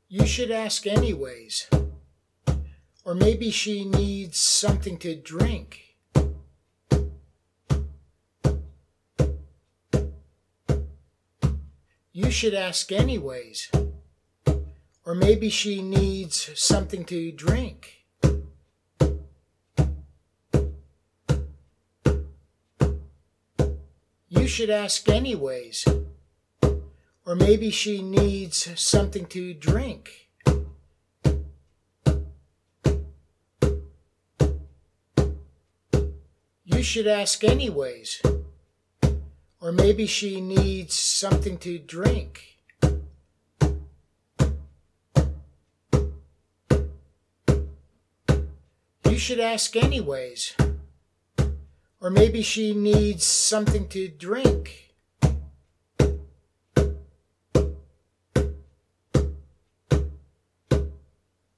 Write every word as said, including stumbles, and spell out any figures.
You should ask anyways. Or maybe she needs something to drink. You should ask anyways. Or maybe she needs something to drink. You should ask anyways. Or maybe she needs something to drink. You should ask anyways. Or maybe she needs something to drink. You should ask anyways. Or maybe she needs something to drink.